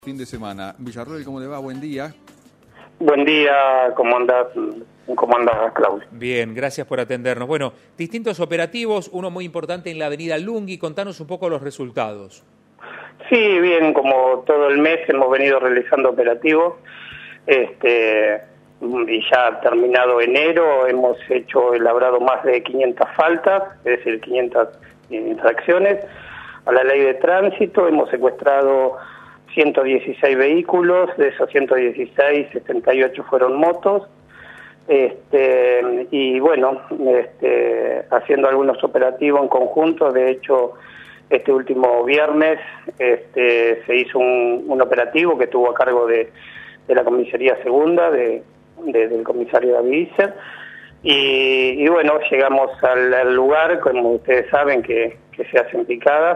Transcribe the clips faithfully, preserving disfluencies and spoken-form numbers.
Fin de semana. Villarroel, ¿cómo le va? Buen día. Buen día, ¿cómo andás? ¿Cómo andás, Claudio? Bien, gracias por atendernos. Bueno, distintos operativos, uno muy importante en la avenida Lungui. Contanos un poco los resultados. Sí, bien, como todo el mes hemos venido realizando operativos. Este, y ya terminado enero, hemos hecho elaborado más de quinientas faltas, es decir, quinientas infracciones a la ley de tránsito. Hemos secuestrado ciento dieciséis vehículos, de esos ciento dieciséis, setenta y ocho fueron motos, este, y bueno, este, haciendo algunos operativos en conjunto. De hecho, este último viernes este, se hizo un, un operativo que estuvo a cargo de, de la comisaría segunda, de, de, del comisario David Iser, y, y bueno, llegamos al, al lugar, como ustedes saben, que, que se hacen picadas,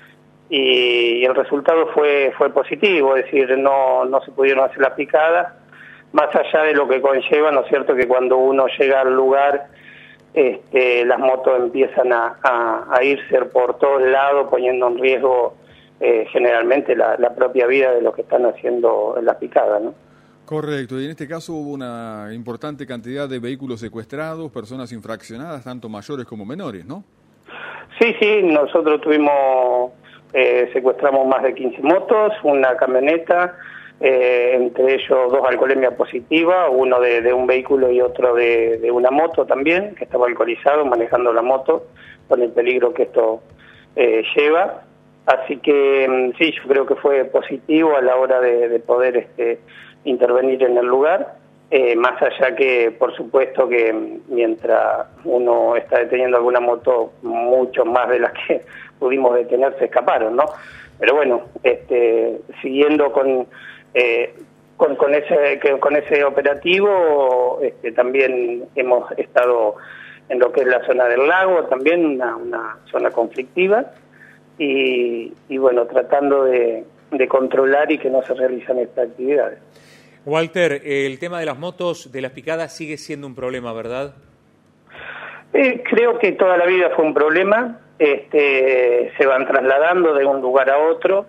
y el resultado fue fue positivo, es decir, no no se pudieron hacer las picadas, más allá de lo que conlleva, ¿no es cierto?, que cuando uno llega al lugar, este, las motos empiezan a, a, a irse por todos lados, poniendo en riesgo eh, generalmente la, la propia vida de los que están haciendo la picada, ¿no? Correcto, y en este caso hubo una importante cantidad de vehículos secuestrados, personas infraccionadas, tanto mayores como menores, ¿no? Sí, sí, nosotros tuvimos... Eh, secuestramos más de quince motos, una camioneta, eh, entre ellos dos alcoholemia positiva, uno de, de un vehículo y otro de, de una moto también, que estaba alcoholizado manejando la moto, con el peligro que esto eh, lleva. Así que sí, yo creo que fue positivo a la hora de, de poder este, intervenir en el lugar, eh, más allá que, por supuesto, que mientras uno está deteniendo alguna moto, mucho más de las que pudimos detener se escaparon, ¿no? Pero bueno, este, siguiendo con, eh, con con ese con ese operativo, este, también hemos estado en lo que es la zona del lago, también una, una zona conflictiva, y, y bueno, tratando de, de controlar y que no se realizan estas actividades. Walter, el tema de las motos, de las picadas, sigue siendo un problema, ¿verdad? Eh, creo que toda la vida fue un problema. Este, se van trasladando de un lugar a otro,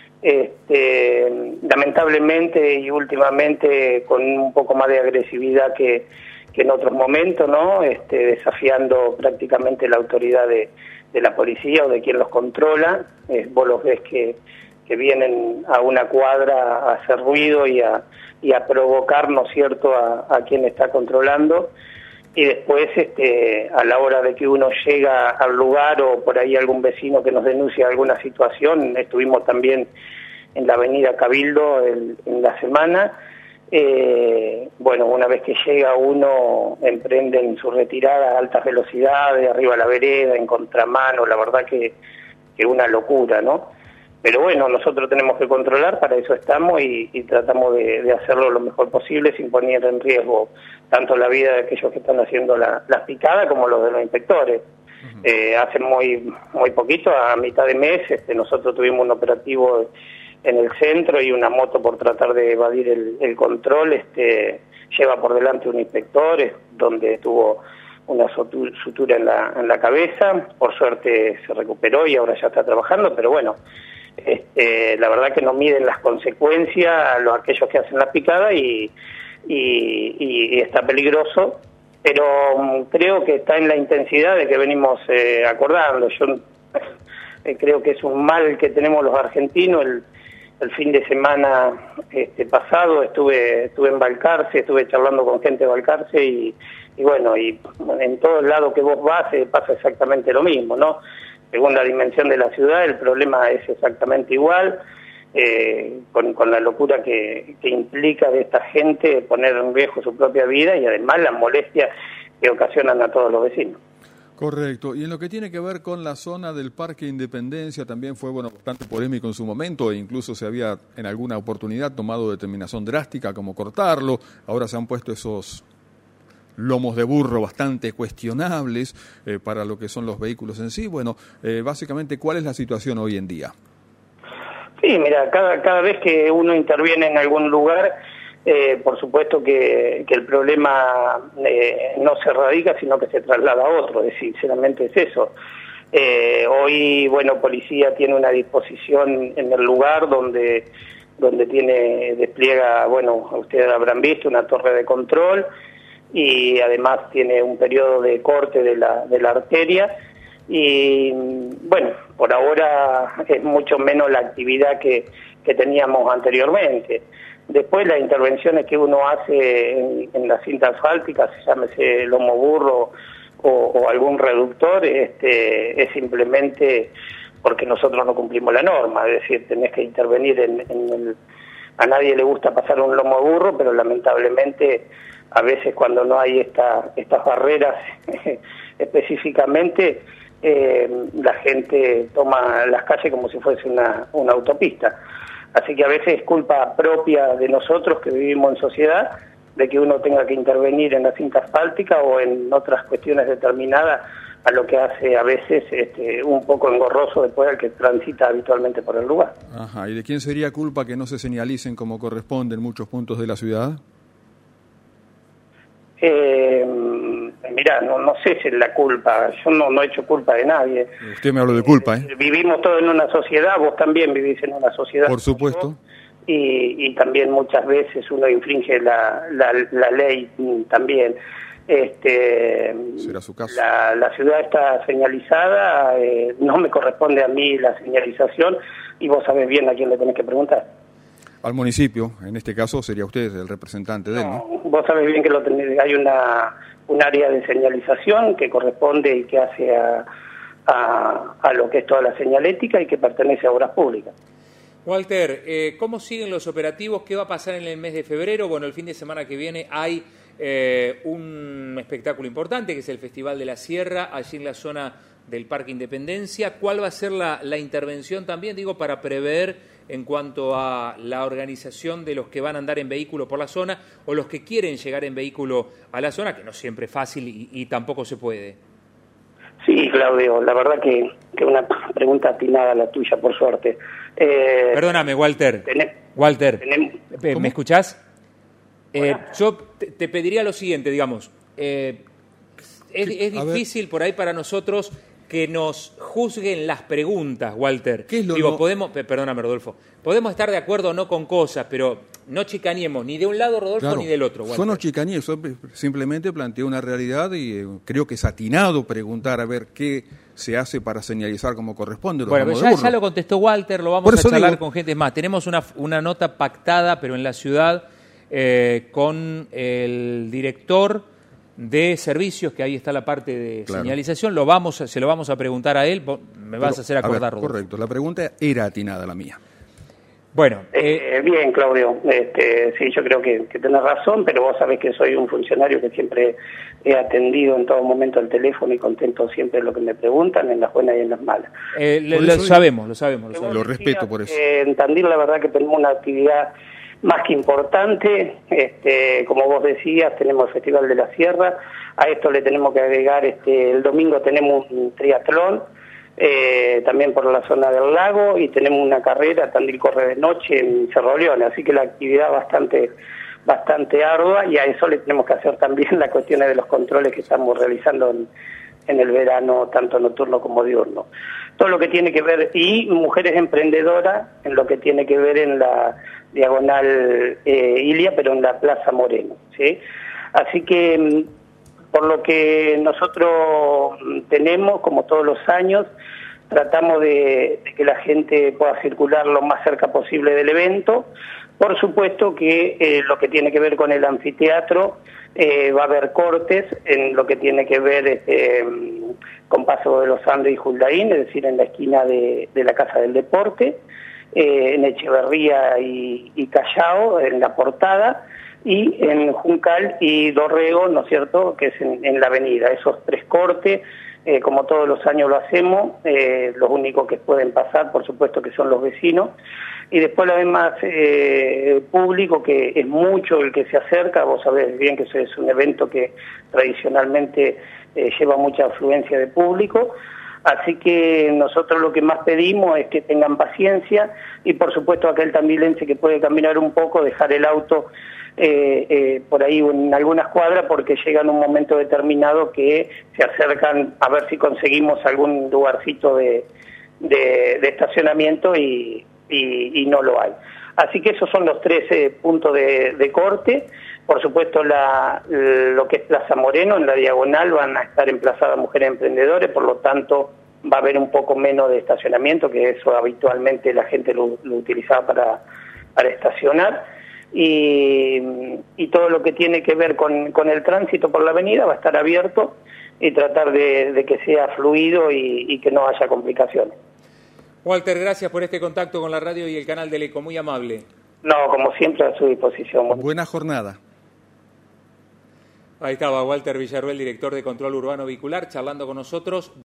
este, lamentablemente y últimamente con un poco más de agresividad que, que en otros momentos, ¿no? Este, desafiando prácticamente la autoridad de, de la policía o de quien los controla. Eh, vos los ves que, que vienen a una cuadra a hacer ruido y a, y a provocar, ¿no es cierto?, a, a quien está controlando. Y después, este, a la hora de que uno llega al lugar o por ahí algún vecino que nos denuncia alguna situación, estuvimos también en la avenida Cabildo el, en la semana, eh, bueno, una vez que llega uno, emprenden su retirada a altas velocidades, arriba a la vereda, en contramano, la verdad que, que una locura, ¿no? Pero bueno, nosotros tenemos que controlar, para eso estamos y, y tratamos de, de hacerlo lo mejor posible sin poner en riesgo tanto la vida de aquellos que están haciendo la, las picadas como los de los inspectores. Uh-huh. Eh, hace muy muy poquito, a mitad de mes, este, nosotros tuvimos un operativo en el centro y una moto por tratar de evadir el, el control, este, lleva por delante un inspector, es, donde tuvo una sutura en la, en la cabeza. Por suerte se recuperó y ahora ya está trabajando, pero bueno, Este, la verdad que no miden las consecuencias a los, aquellos que hacen la picada y, y, y está peligroso, pero um, creo que está en la intensidad de que venimos eh, acordando. Yo eh, creo que es un mal que tenemos los argentinos. El, el fin de semana este, pasado estuve estuve en Balcarce, estuve charlando con gente de Balcarce y, y bueno, y en todos lados que vos vas eh, pasa exactamente lo mismo, ¿no? Según la dimensión de la ciudad, el problema es exactamente igual, eh, con, con la locura que, que implica de esta gente poner en riesgo su propia vida y además las molestias que ocasionan a todos los vecinos. Correcto, y en lo que tiene que ver con la zona del Parque Independencia, también fue bueno bastante polémico en su momento e incluso se había en alguna oportunidad tomado determinación drástica como cortarlo. Ahora se han puesto esos lomos de burro bastante cuestionables eh, para lo que son los vehículos en sí. Bueno, eh, básicamente, ¿cuál es la situación hoy en día? Sí, mira, cada, cada vez que uno interviene en algún lugar, eh, por supuesto que, que el problema eh, no se radica, sino que se traslada a otro, es, sinceramente es eso. Eh, hoy, bueno, policía tiene una disposición en el lugar donde donde tiene despliega, bueno, ustedes habrán visto, una torre de control, y además tiene un periodo de corte de la, de la arteria, y bueno, por ahora es mucho menos la actividad que, que teníamos anteriormente. Después las intervenciones que uno hace en, en la cinta asfáltica, llámese lomo burro o, o algún reductor, este, es simplemente porque nosotros no cumplimos la norma, es decir, tenés que intervenir en, en el... A nadie le gusta pasar un lomo burro, pero lamentablemente a veces cuando no hay esta, estas barreras específicamente, eh, la gente toma las calles como si fuese una, una autopista. Así que a veces es culpa propia de nosotros que vivimos en sociedad, de que uno tenga que intervenir en la cinta asfáltica o en otras cuestiones determinadas, a lo que hace a veces este, un poco engorroso después al que transita habitualmente por el lugar. Ajá. ¿Y de quién sería culpa que no se señalicen como corresponde en muchos puntos de la ciudad? Eh, mira, no, no sé si es la culpa, yo no, no he hecho culpa de nadie. Usted me habló de culpa, ¿eh? Vivimos todos en una sociedad, vos también vivís en una sociedad. Por supuesto. Y, y también muchas veces uno infringe la, la, la ley también. Este, ¿Será su caso? La, la ciudad está señalizada, eh, no me corresponde a mí la señalización, y vos sabés bien a quién le tenés que preguntar. Al municipio, en este caso sería usted el representante de él, ¿no? No, vos sabés bien que lo tenés, hay una un área de señalización que corresponde y que hace a, a, a lo que es toda la señalética y que pertenece a Obras Públicas. Walter, eh, ¿cómo siguen los operativos? ¿Qué va a pasar en el mes de febrero? Bueno, el fin de semana que viene hay eh, un espectáculo importante que es el Festival de la Sierra, allí en la zona del Parque Independencia. ¿Cuál va a ser la, la intervención también, digo, para prever en cuanto a la organización de los que van a andar en vehículo por la zona o los que quieren llegar en vehículo a la zona, que no siempre es fácil y, y tampoco se puede? Sí, Claudio, la verdad que, que una pregunta atinada la tuya, por suerte. Eh, Perdóname, Walter. Tené, Walter, tenemos, ¿me escuchás? Eh, yo te, te pediría lo siguiente, digamos. Eh, es es difícil por ahí para nosotros que nos juzguen las preguntas, Walter. ¿Qué es lo Digo, no... podemos, perdóname, Rodolfo, podemos estar de acuerdo o no con cosas, pero no chicaneemos ni de un lado, Rodolfo, Claro, ni del otro, Walter. Yo no chicaneé, yo simplemente planteo una realidad y eh, creo que es atinado preguntar a ver qué se hace para señalizar como corresponde. Bueno, pero ya, ya lo contestó Walter, lo vamos a charlar digo... con gente más. Tenemos una, una nota pactada, pero en la ciudad, eh, con el director de servicios, que ahí está la parte de claro. señalización, lo vamos a, se lo vamos a preguntar a él, me vas Pero, a hacer acordar, a ver, correcto, la pregunta era atinada la mía. Bueno. Eh, eh, bien, Claudio, este, sí, yo creo que, que tenés razón, pero vos sabés que soy un funcionario que siempre he atendido en todo momento el teléfono y contesto siempre lo que me preguntan, en las buenas y en las malas. Eh, lo, lo sabemos, lo sabemos. Lo, sabemos. lo respeto por eso. Eh, en Tandil la verdad que tenemos una actividad más que importante, este, como vos decías, tenemos el Festival de la Sierra, a esto le tenemos que agregar, este, el domingo tenemos un triatlón, eh, también por la zona del lago, y tenemos una carrera, Tandil corre de noche en Cerro León, así que la actividad bastante bastante ardua, y a eso le tenemos que hacer también las cuestiones de los controles que estamos realizando en, en el verano, tanto nocturno como diurno. Todo lo que tiene que ver, y mujeres emprendedoras, en lo que tiene que ver en la diagonal eh, Ilia, pero en la Plaza Moreno, ¿sí? Así que, por lo que nosotros tenemos, como todos los años, tratamos de, de que la gente pueda circular lo más cerca posible del evento. Por supuesto que eh, lo que tiene que ver con el anfiteatro, eh, va a haber cortes en lo que tiene que ver este, con Paso de los Andes y Juldaín, es decir, en la esquina de, de la Casa del Deporte, eh, en Echeverría y, y Callao, en la Portada, y en Juncal y Dorrego, ¿no es cierto?, que es en, en la avenida. Esos tres cortes, eh, como todos los años lo hacemos, eh, los únicos que pueden pasar, por supuesto, que son los vecinos, y después lo demás eh, público, que es mucho el que se acerca. Vos sabés bien que ese es un evento que tradicionalmente eh, lleva mucha afluencia de público, así que nosotros lo que más pedimos es que tengan paciencia, y por supuesto aquel tambilense que puede caminar un poco, dejar el auto eh, eh, por ahí en algunas cuadras, porque llegan un momento determinado que se acercan a ver si conseguimos algún lugarcito de, de, de estacionamiento y Y, y no lo hay. Así que esos son los tres eh, puntos de, de corte. Por supuesto, la, lo que es Plaza Moreno, en la diagonal van a estar emplazadas mujeres emprendedoras, por lo tanto va a haber un poco menos de estacionamiento, que eso habitualmente la gente lo, lo utilizaba para, para estacionar. Y, y todo lo que tiene que ver con, con el tránsito por la avenida va a estar abierto y tratar de, de que sea fluido y, y que no haya complicaciones. Walter, gracias por este contacto con la radio y el canal del Eco, muy amable. No, como siempre, a su disposición. Buena jornada. Ahí estaba Walter Villarruel, director de Control Urbano Vehicular, charlando con nosotros.